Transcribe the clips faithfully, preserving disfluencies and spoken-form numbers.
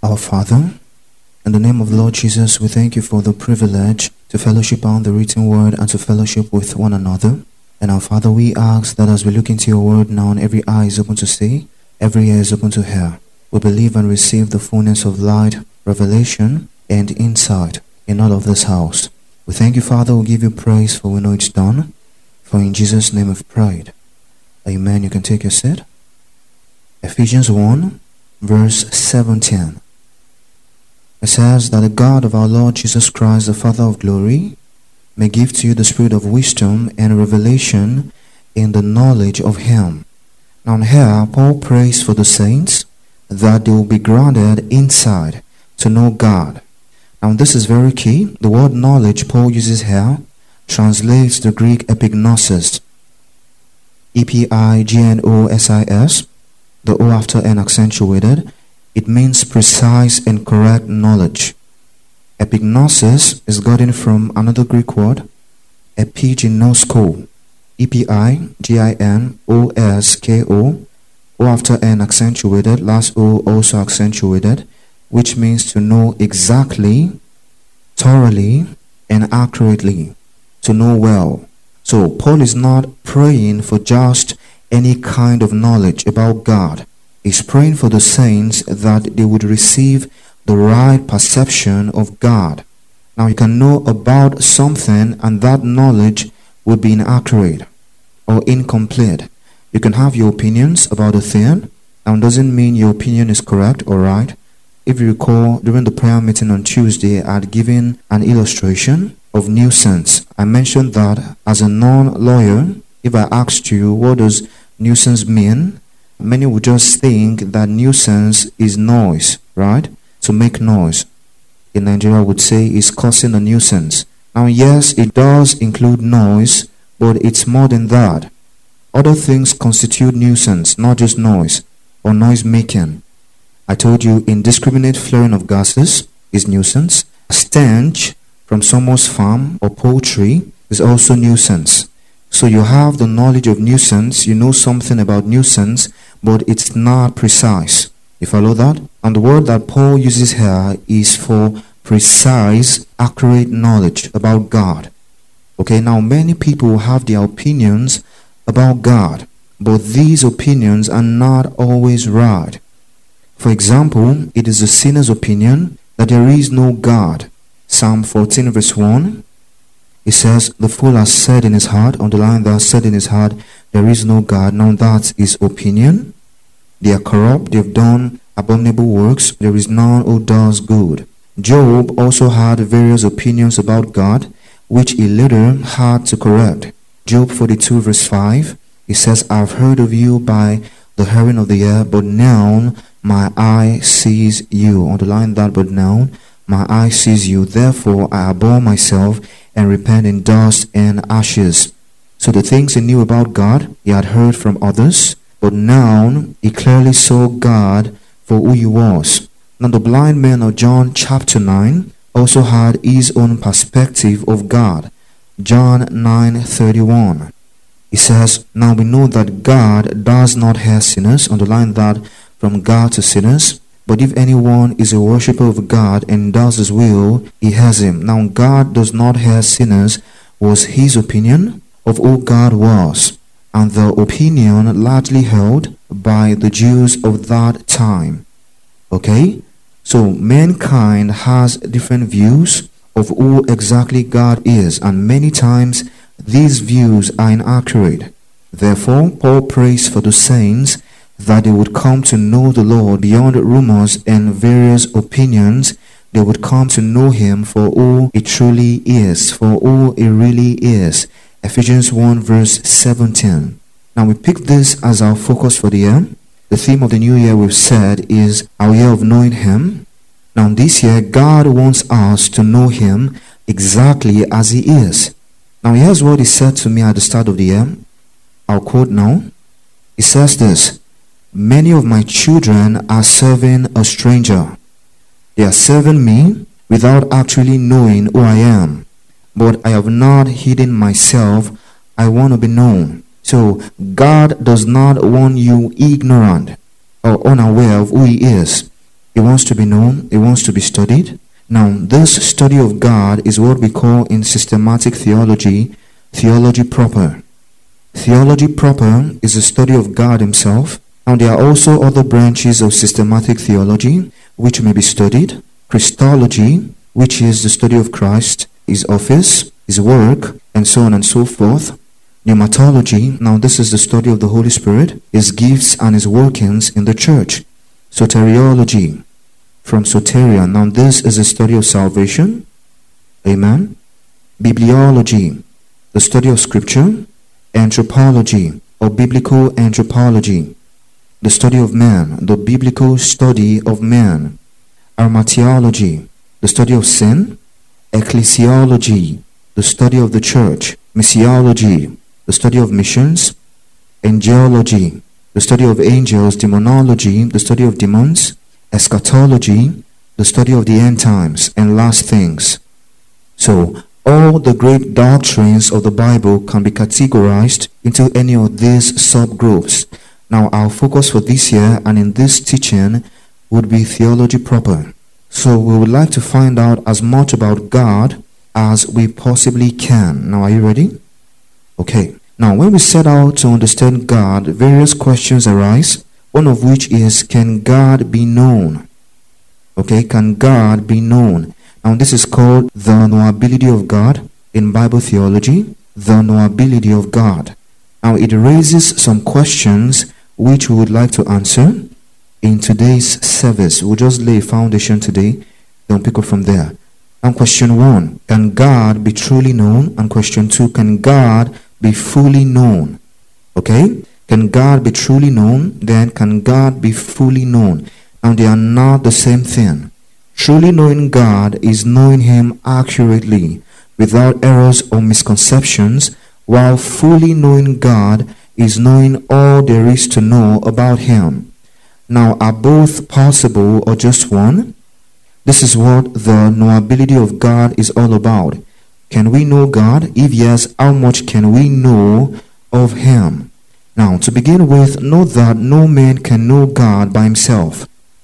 Our Father, in the name of the Lord Jesus, we thank you for the privilege to fellowship on the written word and to fellowship with one another. And our Father, we ask that as we look into your word now, and every eye is open to see, every ear is open to hear, we believe and receive the fullness of light, revelation, and insight in all of this house. We thank you, Father. We give you praise, for we know it's done. For in Jesus' name we've prayed. Amen. You can take your seat. Ephesians one, verse seventeen. It says that the God of our Lord Jesus Christ, the Father of glory, may give to you the spirit of wisdom and revelation in the knowledge of him. Now here, Paul prays for the saints that they will be granted insight to know God. Now this is very key. The word knowledge Paul uses here translates the Greek epignosis, E P I G N O S I S, the O after N accentuated. It means precise and correct knowledge. Epignosis is gotten from another Greek word, epiginosko, E P I G I N O S K O, O after N accentuated, last O also accentuated, which means to know exactly, thoroughly, and accurately, to know well. So Paul is not praying for just any kind of knowledge about God. He's praying for the saints that they would receive the right perception of God. Now you can know about something and that knowledge would be inaccurate or incomplete. You can have your opinions about a thing, and doesn't mean your opinion is correct or right. If you recall, during the prayer meeting on Tuesday, I had given an illustration of nuisance. I mentioned that as a non-lawyer, if I asked you what does nuisance mean, many would just think that nuisance is noise, right? To make noise. In Nigeria would say is causing a nuisance. Now yes, it does include noise, but it's more than that. Other things constitute nuisance, not just noise or noise making. I told you indiscriminate flaring of gases is nuisance. A stench from someone's farm or poultry is also nuisance. So you have the knowledge of nuisance, you know something about nuisance, but it's not precise. You follow that? And the word that Paul uses here is for precise, accurate knowledge about God. Okay, now many people have their opinions about God, but these opinions are not always right. For example, it is a sinner's opinion that there is no God. Psalm fourteen verse one, it says, the fool has said in his heart, underline that, said in his heart, there is no God. Now that's his opinion. They are corrupt, they've done abominable works, there is none who does good. Job also had various opinions about God, which he later had to correct. Job forty-two verse five, he says, I have heard of you by the hearing of the ear, but now my eye sees you. Underline that, but now my eye sees you. Therefore I abhor myself and repent in dust and ashes. So the things he knew about God, he had heard from others, but now he clearly saw God for who he was. Now the blind man of John chapter nine also had his own perspective of God. John nine thirty-one. He says, now we know that God does not hear sinners, underline that, from God to sinners. But if anyone is a worshipper of God and does his will, he hears him. Now God does not hear sinners was his opinion of who God was, and the opinion largely held by the Jews of that time. Okay? So mankind has different views of who exactly God is, and many times these views are inaccurate. Therefore, Paul prays for the saints that they would come to know the Lord beyond rumors and various opinions. They would come to know him for who he truly is, for who he really is. Ephesians one verse seventeen. Now we pick this as our focus for the year. The theme of the new year, we've said, is our year of knowing him. Now this year, God wants us to know him exactly as he is. Now here's what he said to me at the start of the year. I'll quote now. He says this, many of my children are serving a stranger. They are serving me without actually knowing who I am. But I have not hidden myself. I want to be known. So God does not want you ignorant or unaware of who he is. He It wants to be known. It wants to be studied. Now, this study of God is what we call in systematic theology, theology proper. Theology proper is the study of God himself. And there are also other branches of systematic theology which may be studied. Christology, which is the study of Christ, his office, his work, and so on and so forth. Pneumatology, now this is the study of the Holy Spirit, his gifts and his workings in the church. Soteriology, from soteria, now this is a study of salvation. Amen. Bibliology, the study of scripture. Anthropology, or biblical anthropology, the study of man, the biblical study of man. Armatiology, the study of sin. Ecclesiology, the study of the church. Missiology, the study of missions. Angelology, the study of angels. Demonology, the study of demons. Eschatology, the study of the end times and last things. So, all the great doctrines of the Bible can be categorized into any of these subgroups. Now, our focus for this year and in this teaching would be theology proper. So, we would like to find out as much about God as we possibly can. Now, are you ready? Okay. Now, when we set out to understand God, various questions arise, one of which is, can God be known? Okay, can God be known? Now, this is called the knowability of God in Bible theology, the knowability of God. Now, it raises some questions which we would like to answer in today's service. We'll just lay a foundation today, then pick up from there. And question one, can God be truly known? And question two, can God be fully known? Okay? Can God be truly known? Then can God be fully known? And they are not the same thing. Truly knowing God is knowing him accurately, without errors or misconceptions, while fully knowing God is knowing all there is to know about him. Now, are both possible or just one? This is what the knowability of God is all about. Can we know God? If yes, how much can we know of him? Now, to begin with, know that no man can know God by himself.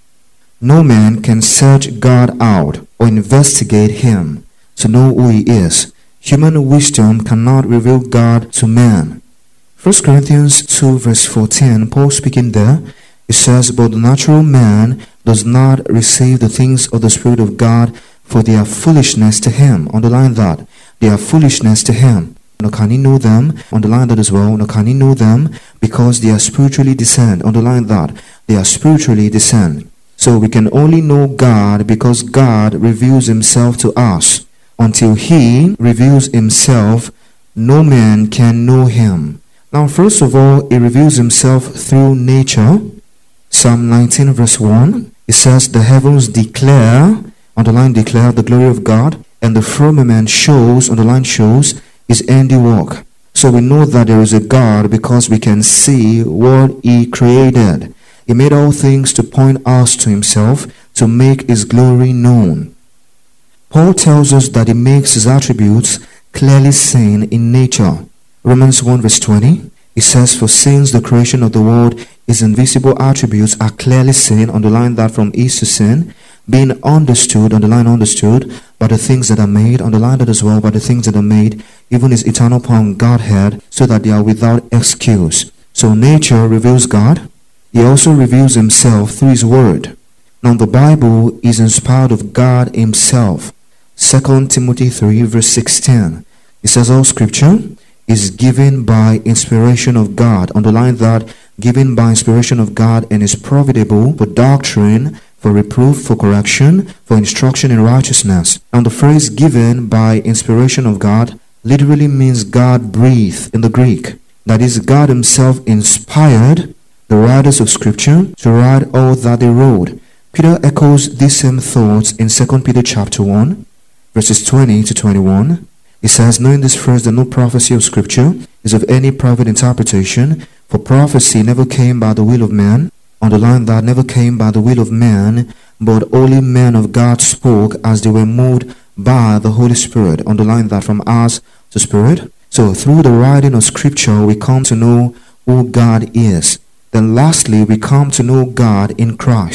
No man can search God out or investigate him to know who he is. Human wisdom cannot reveal God to man. First Corinthians two verse fourteen, Paul speaking there, it says, but the natural man does not receive the things of the Spirit of God, for they are foolishness to him. Underline that. They are foolishness to him. Now, can he know them? Underline that as well. Now, can he know them? Because they are spiritually discerned. Underline that. They are spiritually discerned. So we can only know God because God reveals himself to us. Until he reveals himself, no man can know him. Now, first of all, he reveals himself through nature. Psalm nineteen verse one, it says, the heavens declare, underline declare, the glory of God, and the firmament shows, underline shows, his handiwork. So we know that there is a God because we can see what he created. He made all things to point us to himself, to make his glory known. Paul tells us that he makes his attributes clearly seen in nature. Romans one verse twenty, it says, for since the creation of the world, his invisible attributes are clearly seen, underline that from east to sin, being understood, underline understood, by the things that are made, underline that as well, by the things that are made, even his eternal power and Godhead, so that they are without excuse. So nature reveals God. He also reveals himself through his word. Now the Bible is inspired of God himself. Second Timothy three verse sixteen. It says all scripture is given by inspiration of God. Underline that, given by inspiration of God, and is profitable for doctrine, for reproof, for correction, for instruction in righteousness. And the phrase given by inspiration of God literally means God breathed in the Greek. That is, God himself inspired the writers of scripture to write all that they wrote. Peter echoes these same thoughts in Second Peter chapter one, verses twenty to twenty-one. He says, knowing this first, that no prophecy of scripture is of any private interpretation, for prophecy never came by the will of man. Underline that, never came by the will of man, but only men of God spoke as they were moved by the Holy Spirit. Underline that, from us to spirit. So through the writing of scripture, we come to know who God is. Then lastly, we come to know God in Christ.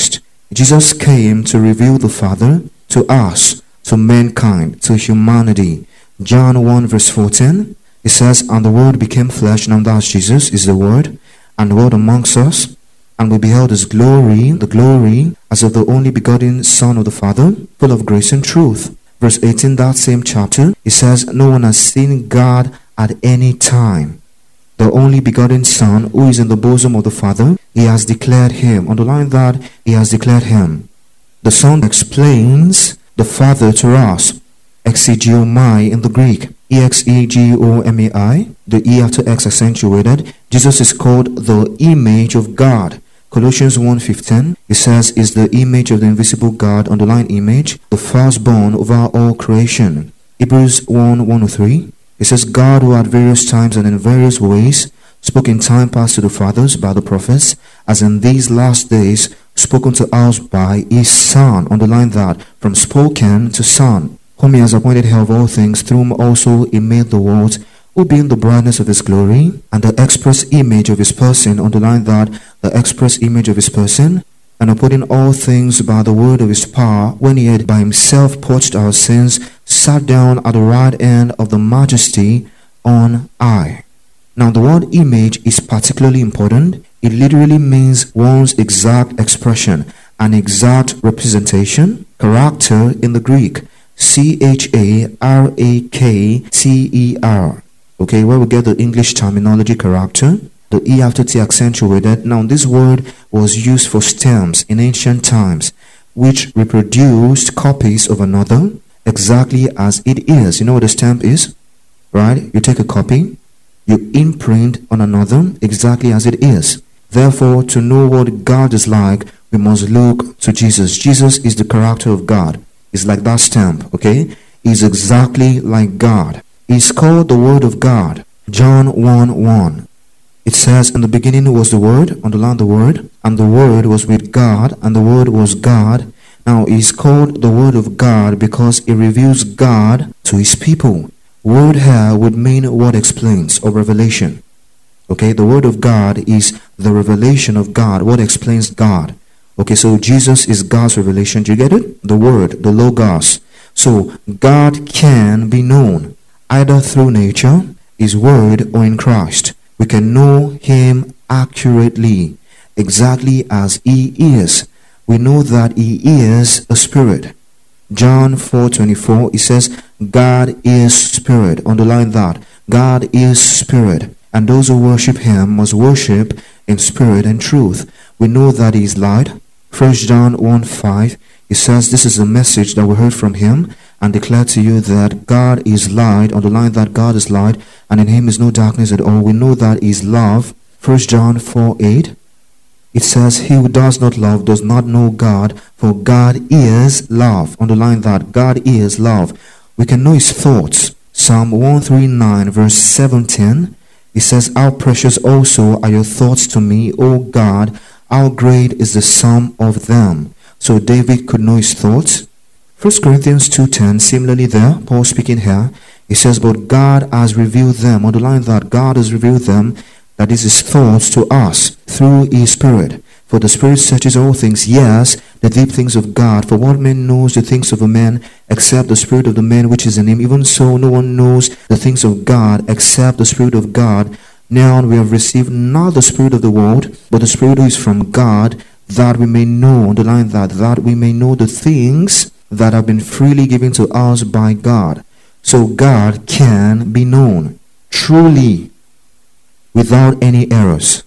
Jesus came to reveal the Father to us, to mankind, to humanity. John one verse fourteen, it says, and the Word became flesh, now that's Jesus, is the Word, and the Word amongst us, and we beheld his glory, the glory as of the only begotten Son of the Father, full of grace and truth. Verse eighteen, that same chapter, it says, no one has seen God at any time. The only begotten Son, who is in the bosom of the Father, he has declared him. Underline that, he has declared him. The Son explains the Father to us. Exegomai in the Greek. E X E G O M A I. The E after X accentuated. Jesus is called the image of God. Colossians one fifteen, it says, is the image of the invisible God, underline image, the firstborn over all creation. Hebrews one one oh three, it says, God who at various times and in various ways spoke in time past to the fathers by the prophets, as in these last days spoken to us by his Son, underline that, from spoken to Son, whom he has appointed heir of all things, through whom also he made the world, who being the brightness of his glory, and the express image of his person, underline that, the express image of his person, and upholding all things by the word of his power, when he had by himself purged our sins, sat down at the right hand of the majesty on high. Now the word image is particularly important. It literally means one's exact expression, an exact representation, character in the Greek. C H A R A K T E R. Okay, where we get the English terminology character, the E after T accentuated. Now this word was used for stems in ancient times, which reproduced copies of another exactly as it is. You know what a stamp is? Right? You take a copy, you imprint on another exactly as it is. Therefore, to know what God is like, we must look to Jesus. Jesus is the character of God. It's like that stamp, okay? He's exactly like God. He's called the Word of God. John one one. It says, in the beginning was the Word, underline the Word, and the Word was with God, and the Word was God. Now, he's called the Word of God because it reveals God to his people. Word here would mean what explains, or revelation. Okay, the Word of God is the revelation of God, what explains God. Okay, so Jesus is God's revelation. Do you get it? The Word, the Logos. So God can be known either through nature, his Word, or in Christ. We can know him accurately, exactly as he is. We know that he is a spirit. John four twenty-four, it says, God is spirit. Underline that. God is spirit. And those who worship him must worship in spirit and truth. We know that he is light. First John one five, it says, this is a message that we heard from him and declare to you that God is light. Underline that, God is light, and in him is no darkness at all. We know that he is love. First John four eight, it says, he who does not love does not know God, for God is love. Underline that, God is love. We can know his thoughts. Psalm one thirty-nine verse seventeen, it says, how precious also are your thoughts to me, O God, how great is the sum of them. So David could know his thoughts. First Corinthians two ten, similarly there, Paul speaking here, he says, but God has revealed them. Underline that, God has revealed them, that is his thoughts to us through his Spirit. For the Spirit searches all things, yes, the deep things of God. For what man knows the things of a man, except the Spirit of the man which is in him? Even so, no one knows the things of God, except the Spirit of God. Now we have received not the spirit of the world, but the Spirit who is from God, that we may know, underline that, that we may know the things that have been freely given to us by God. So God can be known truly without any errors.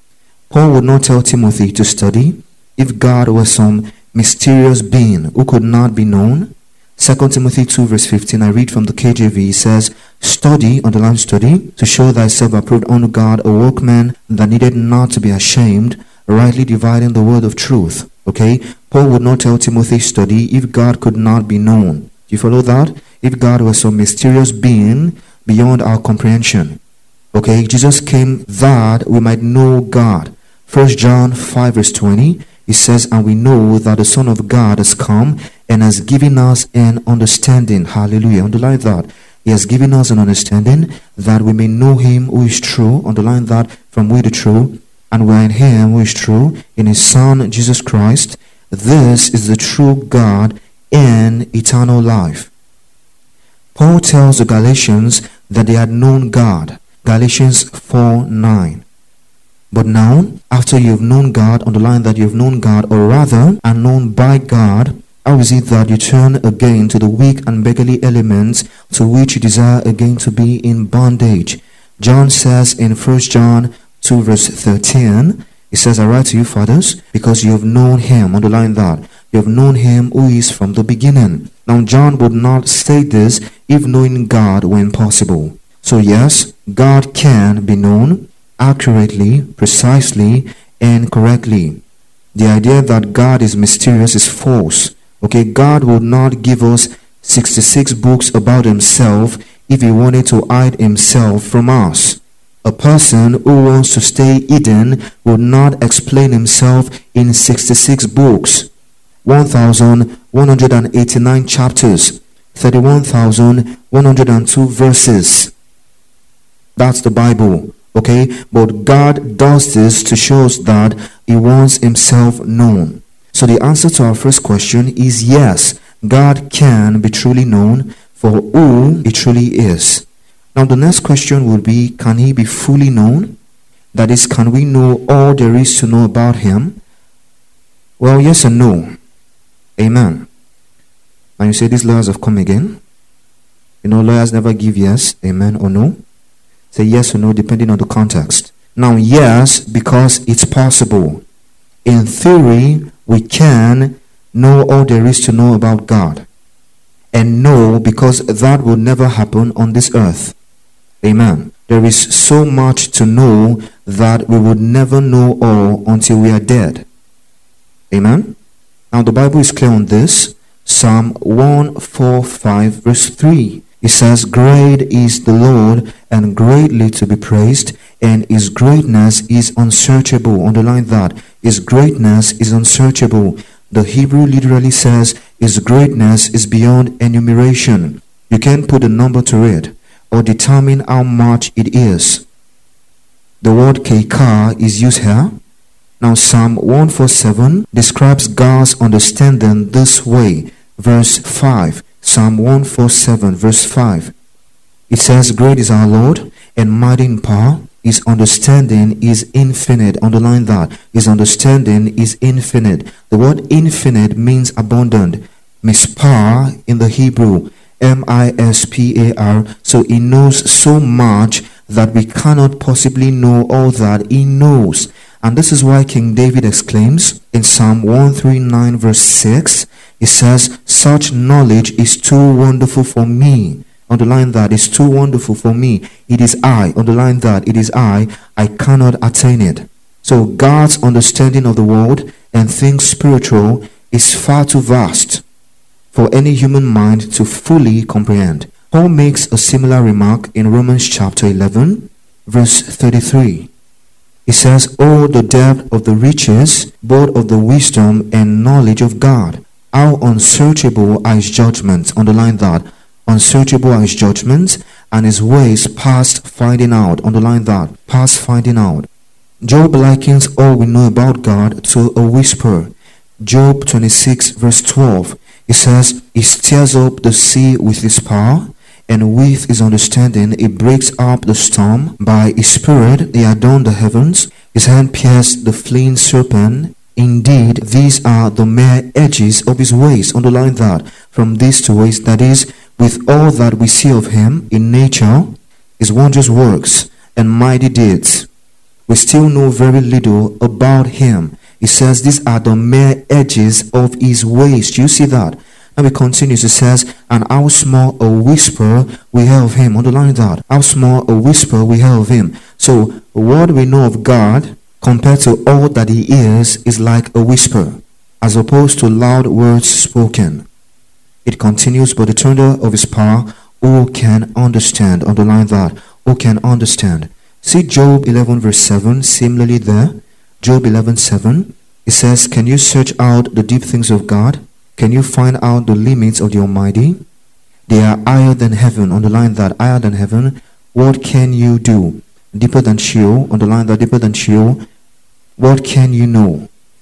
Paul would not tell Timothy to study if God were some mysterious being who could not be known. Second Timothy two verse fifteen, I read from the K J V, it says, study, underline study, to show thyself approved unto God, a workman that needed not to be ashamed, rightly dividing the word of truth. Okay, Paul would not tell Timothy study if God could not be known. Do you follow that? If God was some mysterious being beyond our comprehension. Okay, Jesus came that we might know God. First John five verse twenty, it says, and we know that the Son of God has come and has given us an understanding. Hallelujah. Underline that. He has given us an understanding that we may know him who is true. Underline that, from we the true. And we are in him who is true, in his Son Jesus Christ. This is the true God and eternal life. Paul tells the Galatians that they had known God. Galatians four nine. But now, after you've known God, underline that you've known God, or rather are known by God, how is it that you turn again to the weak and beggarly elements to which you desire again to be in bondage? John says in First John two verse thirteen, he says, I write to you, fathers, because you have known him. Underline that. You have known him who is from the beginning. Now, John would not say this if knowing God were impossible. So yes, God can be known accurately, precisely, and correctly. The idea that God is mysterious is false. Okay, God would not give us sixty-six books about himself if he wanted to hide himself from us. A person who wants to stay hidden would not explain himself in sixty-six books, one thousand one hundred eighty-nine chapters, thirty-one thousand one hundred two verses. That's the Bible, okay? But God does this to show us that he wants himself known. So the answer to our first question is yes, God can be truly known for who he truly is. Now the next question would be, can he be fully known? That is, can we know all there is to know about him? Well, yes and no. Amen. And you say these lawyers have come again. You know, lawyers never give yes, amen, or no. Say yes or no depending on the context. Now, yes, because it's possible. In theory, we can know all there is to know about God. And no, because that will never happen on this earth. Amen. There is so much to know that we would never know all until we are dead. Amen. Now the Bible is clear on this. Psalm one forty-five verse three. It says, great is the Lord and greatly to be praised, and his greatness is unsearchable. Underline that. His greatness is unsearchable. The Hebrew literally says his greatness is beyond enumeration. You can't put a number to it or determine how much it is. The word kekar is used here. Now Psalm one forty-seven describes God's understanding this way. Verse five. Psalm one forty-seven verse five. It says, great is our Lord and mighty in power. His understanding is infinite. Underline that. His understanding is infinite. The word infinite means abundant. Mispar in the Hebrew. M I S P A R. So he knows so much that we cannot possibly know all that he knows. And this is why King David exclaims in Psalm one thirty-nine verse six. He says, such knowledge is too wonderful for me. Underline that. It's too wonderful for me. It is I. Underline that. It is I. I cannot attain it. So God's understanding of the world and things spiritual is far too vast for any human mind to fully comprehend. Paul makes a similar remark in Romans chapter eleven, verse thirty-three. He says, oh, the depth of the riches, both of the wisdom and knowledge of God. How unsearchable are his judgments. Underline that. Unsearchable are his judgments, and his ways past finding out. Underline that. Past finding out. Job likens all we know about God to a whisper. Job twenty-six verse twelve. He says, he stirs up the sea with his power, and with his understanding he breaks up the storm. By his spirit he adorned the heavens. His hand pierced the fleeing serpent. Indeed, these are the mere edges of his ways. Underline that. From these two ways, that is, with all that we see of him in nature, his wondrous works and mighty deeds, we still know very little about him. He says these are the mere edges of his ways. Do you see that? And he continues, it says, and how small a whisper we hear of him. Underline that. How small a whisper we hear of him. So, what we know of God compared to all that he is, is like a whisper, as opposed to loud words spoken. It continues, but the thunder of his power, who can understand? Underline that. Who can understand? See Job eleven verse seven, similarly there. Job eleven seven, it says, can you search out the deep things of God? Can you find out the limits of the Almighty? They are higher than heaven. Underline that. Higher than heaven. What can you do? Deeper than Sheol. Underline that. Deeper than Sheol. What can you know?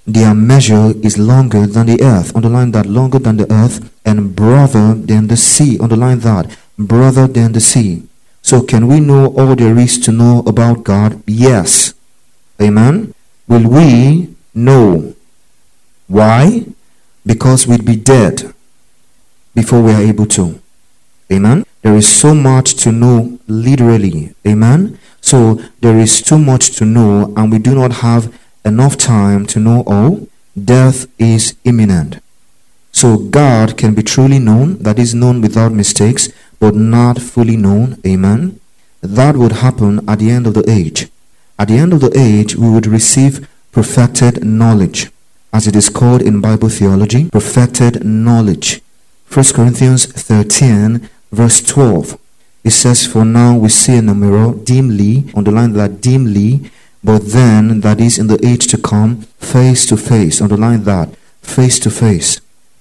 Their measure is longer than the earth. Underline that, longer than the earth, and broader than the sea. Underline that, broader than the sea. So can we know all there is to know about God? Yes. Amen. Will we? No. Why? Because we'd be dead before we are able to. Amen. There is so much to know, literally. Amen. So there is too much to know, and we do not have enough time to know all. Death is imminent. So God can be truly known, that is, known without mistakes, but not fully known. Amen. That would happen at the end of the age. At the end of the age, we would receive perfected knowledge, as it is called in Bible theology, perfected knowledge. First Corinthians thirteen, verse twelve. It says, for now we see in a mirror dimly, underline that, dimly, but then, that is in the age to come, face to face, underline that, face to face.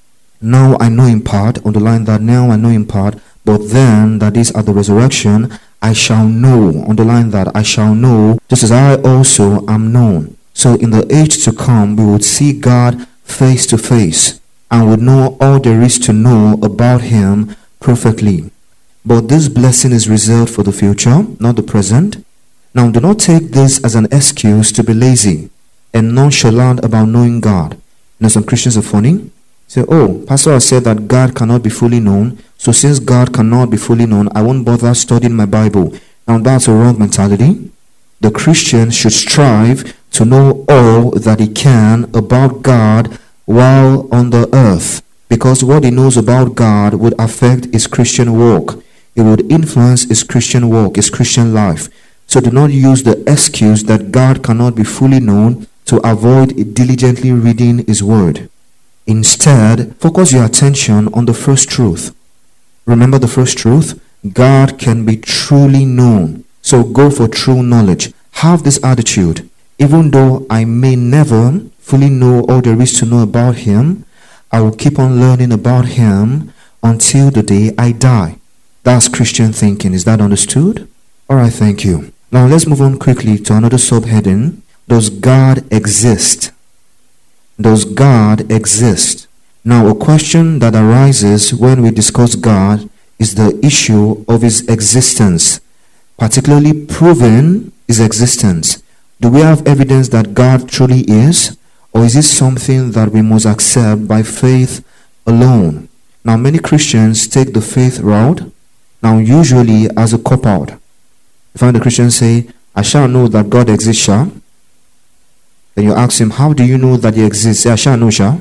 Now I know in part, underline that, now I know in part, but then, that is at the resurrection, I shall know, underline that, I shall know, just as I also am known. So in the age to come, we would see God face to face, and would know all there is to know about him perfectly. But this blessing is reserved for the future, not the present. Now, do not take this as an excuse to be lazy and nonchalant about knowing God. You know, some Christians are funny. Say, oh, Pastor has said that God cannot be fully known, so since God cannot be fully known, I won't bother studying my Bible. Now, that's a wrong mentality. The Christian should strive to know all that he can about God while on the earth, because what he knows about God would affect his Christian walk. It would influence his Christian walk, his Christian life. So do not use the excuse that God cannot be fully known to avoid diligently reading his word. Instead, focus your attention on the first truth. Remember the first truth? God can be truly known. So go for true knowledge. Have this attitude. Even though I may never fully know all there is to know about him, I will keep on learning about him until the day I die. That's Christian thinking. Is that understood? Alright, thank you. Now let's move on quickly to another subheading. Does God exist? Does God exist? Now, a question that arises when we discuss God is the issue of his existence, particularly proving his existence. Do we have evidence that God truly is, or is this something that we must accept by faith alone? Now, many Christians take the faith route, now usually as a cop-out. You find the Christians say, I shall know that God exists, shall? Then you ask him, how do you know that he exists? Say, I shall know, shall?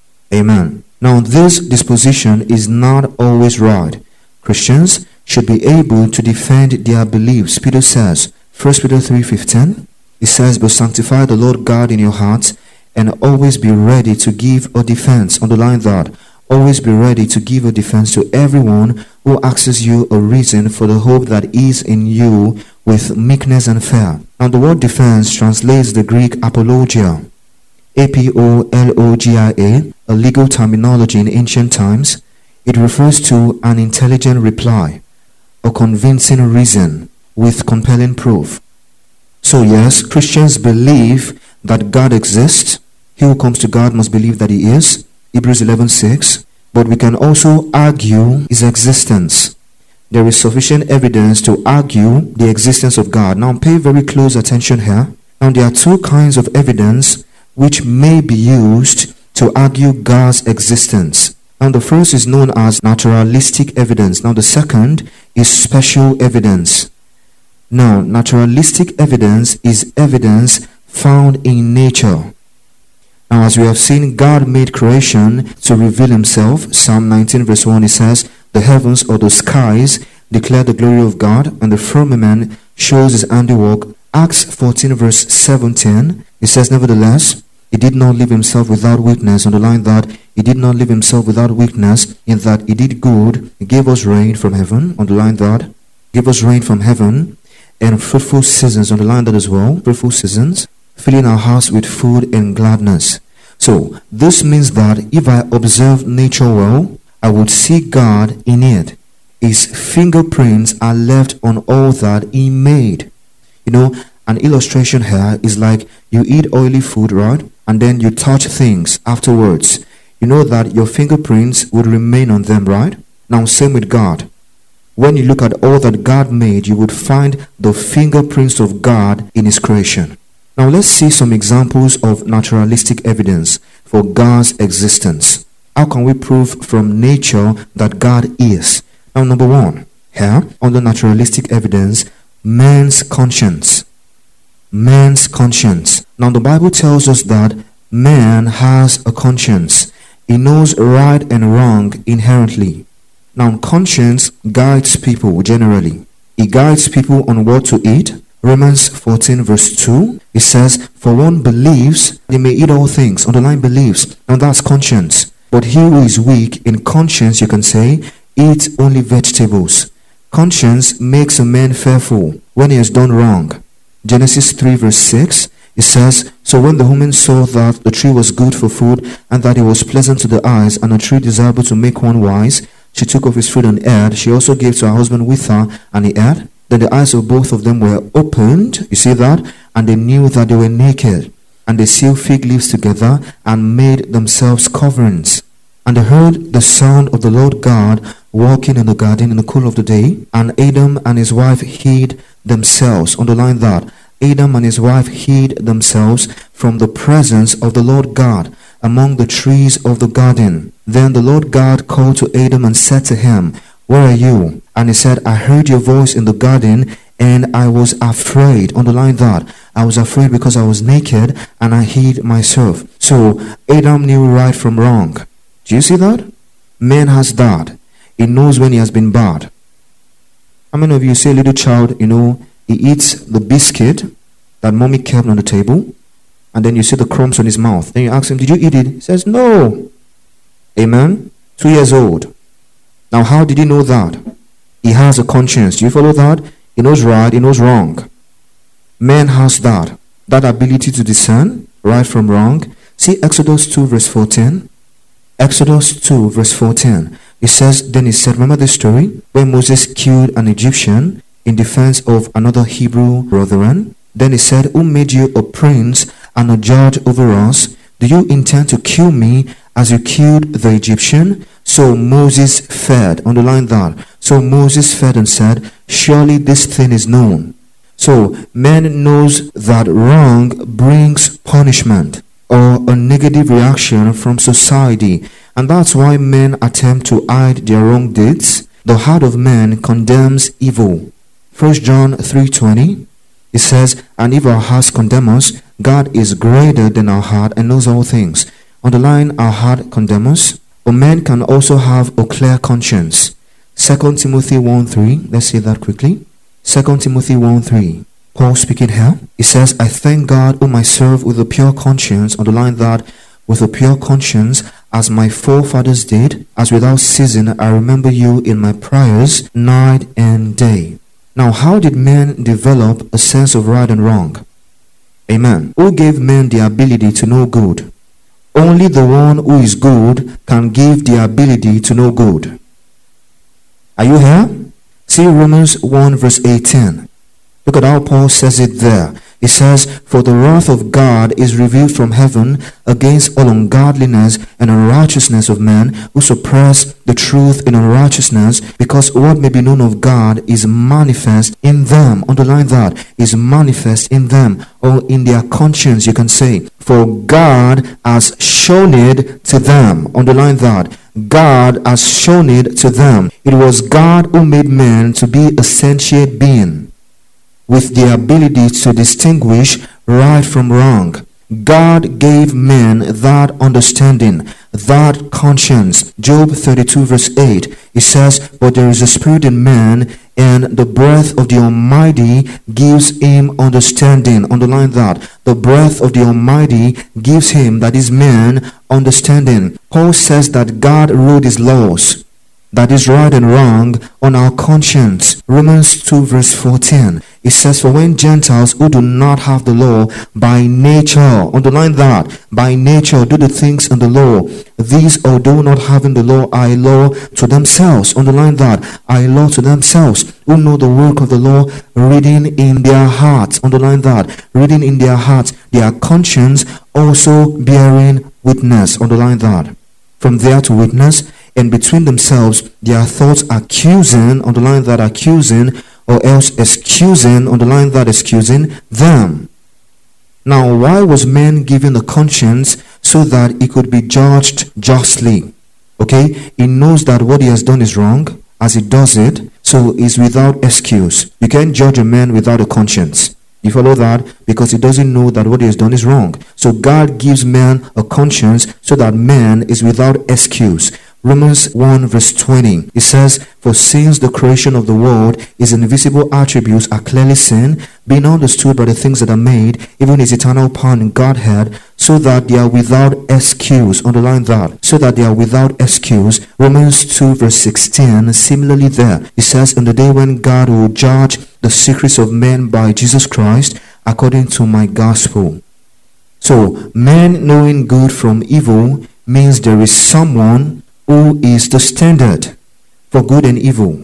Amen. Now, this disposition is not always right. Christians should be able to defend their beliefs. Peter says, First Peter three fifteen, he says, but sanctify the Lord God in your hearts, and always be ready to give a defense. Underline that. Always be ready to give a defense to everyone who asks you a reason for the hope that is in you with meekness and fear. Now the word defense translates the Greek apologia, A P O L O G I A, a legal terminology in ancient times. It refers to an intelligent reply, a convincing reason with compelling proof. So yes, Christians believe that God exists. He who comes to God must believe that he is, Hebrews eleven six, but we can also argue his existence. There is sufficient evidence to argue the existence of God. Now pay very close attention here. Now there are two kinds of evidence which may be used to argue God's existence. Now the first is known as naturalistic evidence. Now the second is special evidence. Now naturalistic evidence is evidence found in nature. Now as we have seen, God made creation to reveal himself. Psalm nineteen verse one, it says, the heavens or the skies declare the glory of God, and the firmament shows his handiwork. Acts fourteen verse seventeen, it says, nevertheless, he did not leave himself without witness. Underline that. He did not leave himself without witness, in that he did good. He gave us rain from heaven. Underline that. Give us rain from heaven and fruitful seasons. Underline that as well. Fruitful seasons. Filling our house with food and gladness. So this means that if I observe nature well, I would see God in it. His fingerprints are left on all that he made. You know, an illustration here is like you eat oily food, right? and then you touch things afterwards, you know that your fingerprints would remain on them, right? Now, same with God. When you look at all that God made, you would find the fingerprints of God in His creation. Now, let's see some examples of naturalistic evidence for God's existence. How can we prove from nature that God is? Now, number one, here, under naturalistic evidence, man's conscience. Man's conscience. Now, the Bible tells us that man has a conscience. He knows right and wrong inherently. Now, conscience guides people generally. It guides people on what to eat. Romans fourteen verse two, it says, for one believes they may eat all things. Underline believes. Now, that's conscience. But he who is weak in conscience, you can say, eat only vegetables. Conscience makes a man fearful when he has done wrong. Genesis three verse six, it says, so when the woman saw that the tree was good for food, and that it was pleasant to the eyes, and a tree desirable to make one wise, she took of his fruit and ate. She also gave to her husband with her, and he ate. Then the eyes of both of them were opened, you see that? And they knew that they were naked. And they sewed fig leaves together, and made themselves coverings. And they heard the sound of the Lord God walking in the garden in the cool of the day. And Adam and his wife hid themselves. Underline that. Adam and his wife hid themselves from the presence of the Lord God among the trees of the garden. Then the Lord God called to Adam and said to him, where are you? And he said, I heard your voice in the garden, and I was afraid. Underline that. I was afraid because I was naked, and I hid myself. So Adam knew right from wrong. Do you see that? Man has that. He knows when he has been bad. How many of you see a little child, you know, he eats the biscuit that mommy kept on the table, and then you see the crumbs on his mouth. Then you ask him, did you eat it? He says, no. Amen? Two years old. Now, how did he know that? He has a conscience. Do you follow that? He knows right, he knows wrong. Man has that. That ability to discern right from wrong. See Exodus two verse fourteen. Exodus two verse fourteen. It says, then he said, remember this story? When Moses killed an Egyptian in defense of another Hebrew brethren. Then he said, who made you a prince and a judge over us? Do you intend to kill me as you killed the Egyptian? So Moses feared. Underline that. So Moses feared and said, surely this thing is known. So man knows that wrong brings punishment or a negative reaction from society. And that's why men attempt to hide their wrong deeds. The heart of man condemns evil. First John three twenty. It says, and if our hearts condemn us, God is greater than our heart and knows all things. Underline, our heart condemn us. But man can also have a clear conscience. Second Timothy one three. Let's see that quickly. Second Timothy one three. Paul speaking here. He says, I thank God whom I serve with a pure conscience. Underline that. With a pure conscience, as my forefathers did, as without ceasing I remember you in my prayers night and day. Now, how did men develop a sense of right and wrong? Amen. Who gave men the ability to know good? Only the one who is good can give the ability to know good. Are you here? See Romans one verse eighteen. Look at how Paul says it there. It says, for the wrath of God is revealed from heaven against all ungodliness and unrighteousness of men who suppress the truth in unrighteousness, because what may be known of God is manifest in them. Underline that. Is manifest in them, or in their conscience, you can say. For God has shown it to them. Underline that. God has shown it to them. It was God who made man to be a sentient being, with the ability to distinguish right from wrong. God gave men that understanding, that conscience. Job thirty-two verse eight, it says, but there is a spirit in man, and the breath of the Almighty gives him understanding. Underline that. The breath of the Almighty gives him, that is man, understanding. Paul says that God wrote his laws, that is right and wrong, on our conscience. Romans two verse fourteen. It says, for when Gentiles who do not have the law by nature, underline that, by nature do the things in the law, these, although not having the law, are a law to themselves, underline that, are a law to themselves, who know the work of the law, reading in their hearts, underline that, reading in their hearts, their conscience also bearing witness, underline that. From there to witness, and between themselves, their thoughts accusing, underline that, accusing, or else excusing, underline that, excusing them. Now, why was man given a conscience? So that he could be judged justly. Okay? He knows that what he has done is wrong, as he does it, so he's without excuse. You can't judge a man without a conscience. You follow that? Because he doesn't know that what he has done is wrong. So God gives man a conscience so that man is without excuse. Romans one verse twenty, it says, for since the creation of the world, his invisible attributes are clearly seen, being understood by the things that are made, even his eternal power in Godhead, so that they are without excuse. Underline that. So that they are without excuse. Romans two verse sixteen, similarly there, it says, in the day when God will judge the secrets of men by Jesus Christ, according to my gospel. So, man knowing good from evil means there is someone who is the standard for good and evil.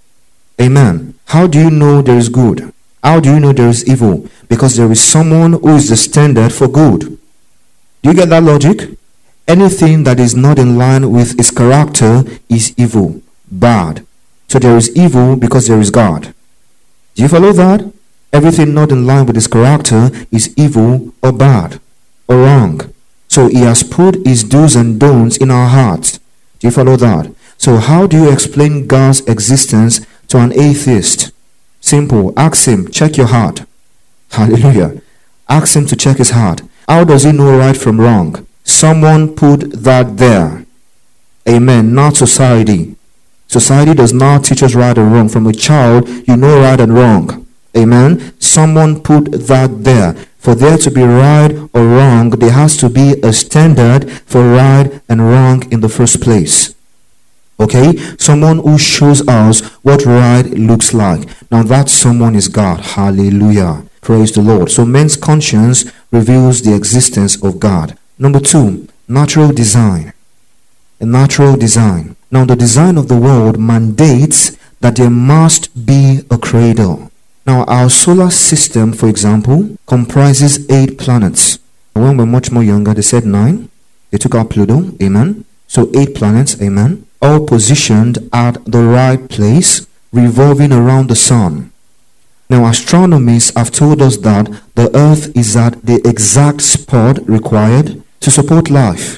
Amen. How do you know there is good? How do you know there is evil? Because there is someone who is the standard for good. Do you get that logic? Anything that is not in line with his character is evil, bad. So there is evil because there is God. Do you follow that? Everything not in line with his character is evil or bad or wrong. So he has put his do's and don'ts in our hearts. Do you follow that? So how do you explain God's existence to an atheist? Simple. Ask him, check your heart. Hallelujah. Ask him to check his heart. How does he know right from wrong? Someone put that there. Amen. Not society. Society does not teach us right and wrong. From a child, you know right and wrong. Amen. Someone put that there. For there to be right or wrong, there has to be a standard for right and wrong in the first place. Okay? Someone who shows us what right looks like. Now that someone is God. Hallelujah. Praise the Lord. So man's conscience reveals the existence of God. Number two, natural design. A natural design. Now the design of the world mandates that there must be a creator. Now, our solar system, for example, comprises eight planets. When we're much more younger, they said nine. They took out Pluto, amen. So eight planets, amen. All positioned at the right place, revolving around the sun. Now, astronomers have told us that the Earth is at the exact spot required to support life.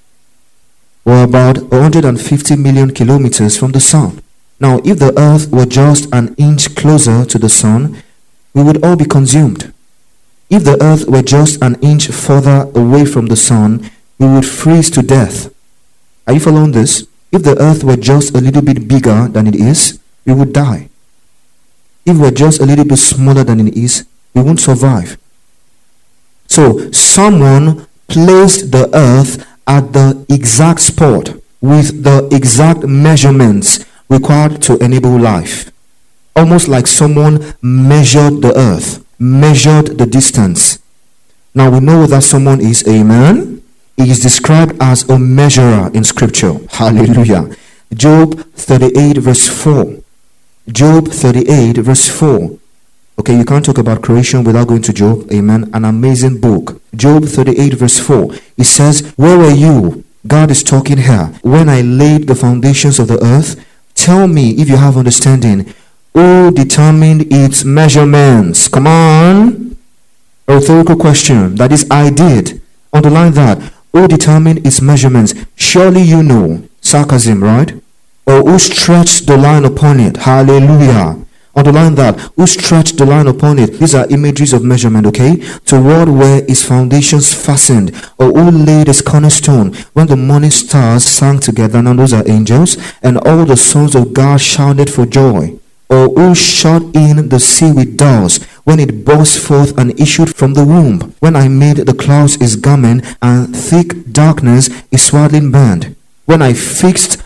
We're about one hundred fifty million kilometers from the sun. Now, if the earth were just an inch closer to the sun, we would all be consumed. If the earth were just an inch further away from the sun, we would freeze to death. Are you following this? If the earth were just a little bit bigger than it is, we would die. If we're just a little bit smaller than it is, we won't survive. So, someone placed the earth at the exact spot with the exact measurements required to enable life. Almost like someone measured the earth, measured the distance. Now we know what that someone is, amen. He is described as a measurer in scripture. Hallelujah. Job thirty-eight verse four. Job thirty-eight verse four. Okay, you can't talk about creation without going to Job, amen. An amazing book. Job thirty-eight verse four. It says, where were you? God is talking here. When I laid the foundations of the earth, tell me if you have understanding. Who determined its measurements? Come on. A rhetorical question. That is, I did. Underline that. Who determined its measurements? Surely you know. Sarcasm, right? Or who stretched the line upon it? Hallelujah. Underline that. Who stretched the line upon it? These are images of measurement, okay? Toward where its foundations fastened, or who laid its cornerstone, when the morning stars sang together, and those are angels, and all the sons of God shouted for joy. Or who shut in the sea with doors, when it burst forth and issued from the womb, when I made the clouds his garment, and thick darkness his swaddling band, when I fixed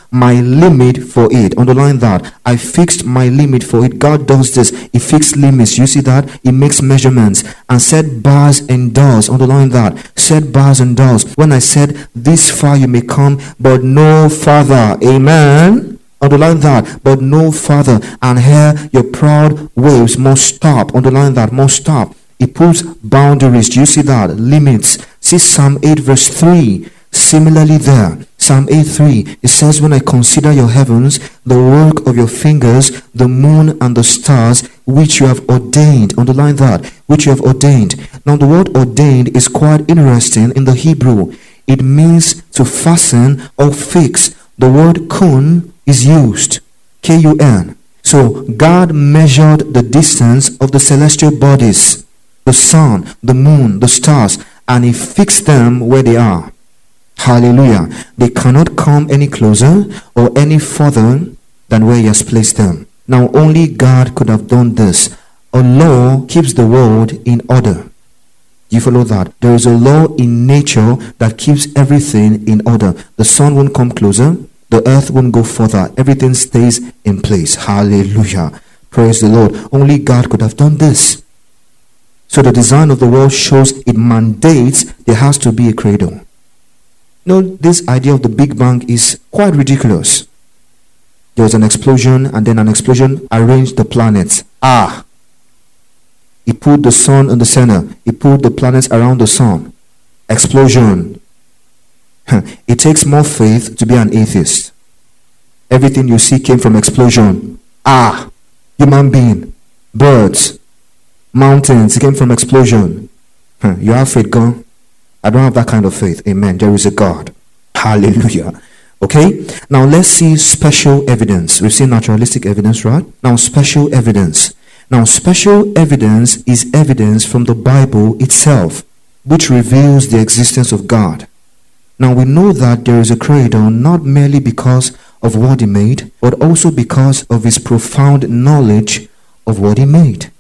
my limit for it. Underline that. I fixed my limit for it. God does this. He fixed limits. You see that? He makes measurements and set bars and doors. Underline that. Set bars and doors. When I said, this far you may come, but no farther. Amen. Underline that. But no farther. And here your proud waves must stop. Underline that. Must stop. It puts boundaries. Do you see that? Limits. See Psalm eight verse three. Similarly there. Psalm eight three. It says, when I consider your heavens, the work of your fingers, the moon and the stars, which you have ordained. Underline that. Which you have ordained. Now the word ordained is quite interesting in the Hebrew. It means to fasten or fix. The word kun is used. K U N. So God measured the distance of the celestial bodies, the sun, the moon, the stars, and he fixed them where they are. Hallelujah. They cannot come any closer or any further than where he has placed them. Now only God could have done this. A law keeps the world in order. You follow that? There is a law in nature that keeps everything in order. The sun won't come closer. The earth won't go further. Everything stays in place. Hallelujah. Praise the Lord. Only God could have done this. So the design of the world shows it mandates there has to be a cradle. No, this idea of the Big Bang is quite ridiculous. There was an explosion, and then an explosion arranged the planets. Ah! He put the sun in the center. He put the planets around the sun. Explosion. It takes more faith to be an atheist. Everything you see came from explosion. Ah! Human being. Birds. Mountains. It came from explosion. You have faith, gone? I don't have that kind of faith. Amen. There is a God. Hallelujah. Okay? Now let's see special evidence. We've seen naturalistic evidence, right? Now special evidence. Now special evidence is evidence from the Bible itself, which reveals the existence of God. Now we know that there is a creator not merely because of what he made, but also because of his profound knowledge of what he made.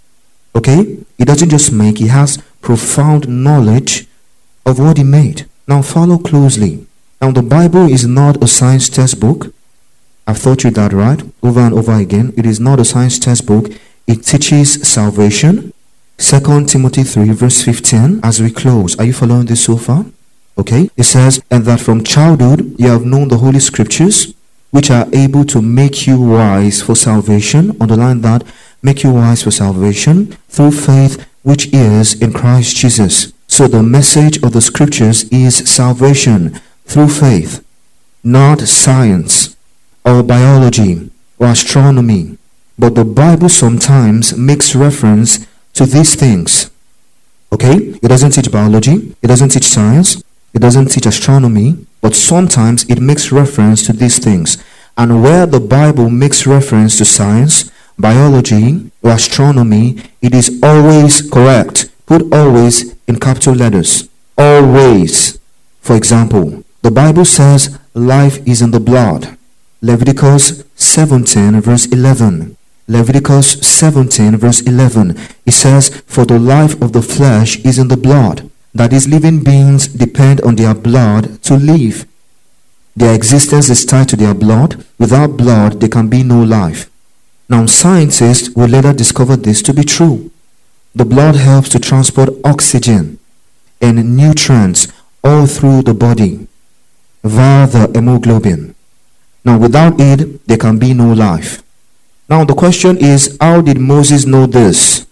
Okay? He doesn't just make, he has profound knowledge of what he made. Now follow closely. Now the Bible is not a science textbook. I've taught you that, right? Over and over again. It is not a science textbook. It teaches salvation. Second Timothy three verse fifteen. As we close, are you following this so far? Okay. It says, and that from childhood you have known the Holy Scriptures, which are able to make you wise for salvation. Underline that. Make you wise for salvation through faith which is in Christ Jesus. So the message of the Scriptures is salvation through faith, not science or biology or astronomy. But the Bible sometimes makes reference to these things. Okay? It doesn't teach biology. It doesn't teach science. It doesn't teach astronomy. But sometimes it makes reference to these things. And where the Bible makes reference to science, biology, or astronomy, it is always correct. Put always in capital letters. Always. For example, the Bible says life is in the blood. Leviticus seventeen verse eleven. Leviticus seventeen verse eleven. It says, for the life of the flesh is in the blood. That is, living beings depend on their blood to live. Their existence is tied to their blood. Without blood, there can be no life. Now, scientists will later discover this to be true. The blood helps to transport oxygen and nutrients all through the body via the hemoglobin. Now, without it, there can be no life. Now, the question is, how did Moses know this?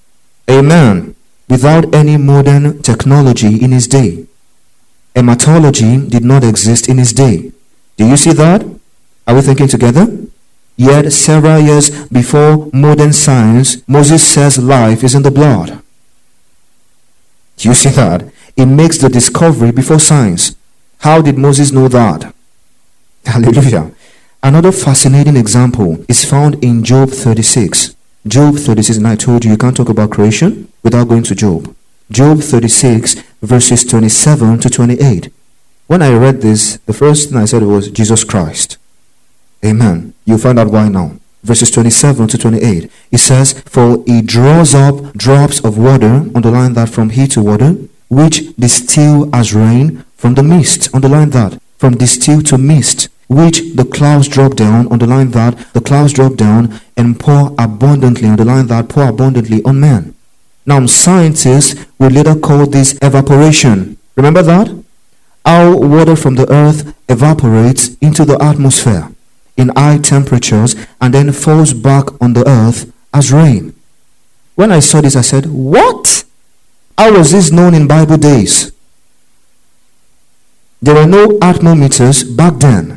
Amen. Without any modern technology in his day. Hematology did not exist in his day. Do you see that? Are we thinking together? Yet, several years before modern science, Moses says life is in the blood. Do you see that? It makes the discovery before science. How did Moses know that? Hallelujah. Another fascinating example is found in Job thirty-six. Job thirty-six, and I told you you can't talk about creation without going to Job. Job thirty-six, verses twenty-seven to twenty-eight. When I read this, the first thing I said was Jesus Christ. Amen. You'll find out why now. Verses twenty-seven to twenty-eight. It says, for he draws up drops of water, underline that, from heat to water, which distill as rain from the mist. Underline that. From distill to mist. which the clouds drop down, underline that, the clouds drop down and pour abundantly, underline that, pour abundantly on man. Now, scientists will later call this evaporation. Remember that? How water from the earth evaporates into the atmosphere in high temperatures and then falls back on the earth as rain. When I saw this, I said, what? How was this known in Bible days? There were no atmometers back then.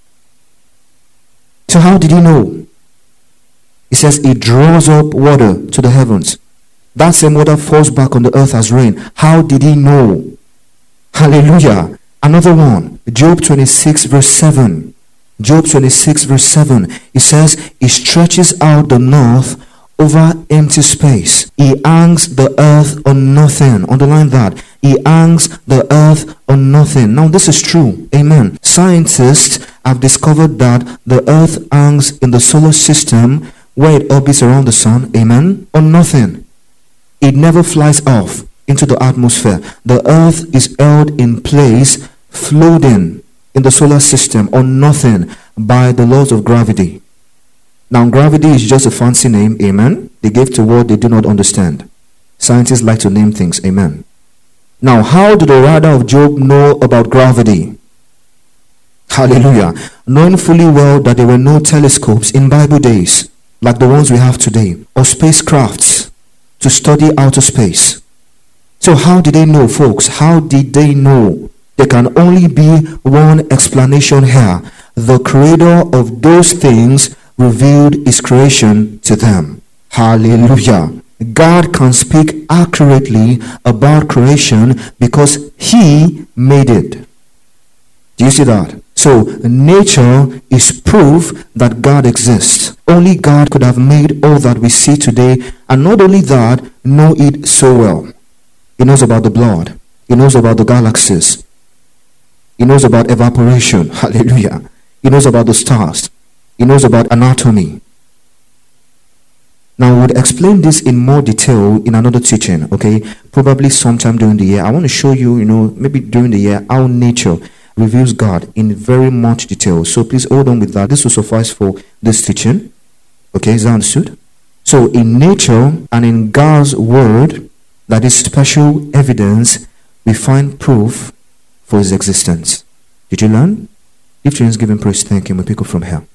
So how did he know? He says it draws up water to the heavens. That same water falls back on the earth as rain. How did he know? Hallelujah. Another one. Job twenty-six verse seven. Job twenty-six verse seven. It says, he stretches out the north over empty space. He hangs the earth on nothing. Underline that. He hangs the earth on nothing. Now this is true. Amen. Scientists have discovered that the earth hangs in the solar system where it orbits around the sun. Amen. On nothing. It never flies off into the atmosphere. The earth is held in place, floating in the solar system on nothing by the laws of gravity. Now, gravity is just a fancy name, amen. They gave to what they do not understand. Scientists like to name things, amen. Now, how did the writer of Job know about gravity? Hallelujah. Knowing fully well that there were no telescopes in Bible days, like the ones we have today, or spacecrafts to study outer space. So how did they know, folks? How did they know? There can only be one explanation here. The creator of those things revealed his creation to them. Hallelujah. God can speak accurately about creation because he made it. Do you see that? So nature is proof that God exists. Only God could have made all that we see today, and not only that, know it so well. He knows about the blood. He knows about the galaxies. He knows about evaporation. Hallelujah. He knows about the stars. He knows about anatomy. Now, we'll explain this in more detail in another teaching, okay? Probably sometime during the year. I want to show you, you know, maybe during the year, how nature reveals God in very much detail. So please hold on with that. This will suffice for this teaching. Okay, is that understood? So in nature and in God's word, that is special evidence, we find proof for his existence. Did you learn? If children give him praise, thank him. We pick up from here.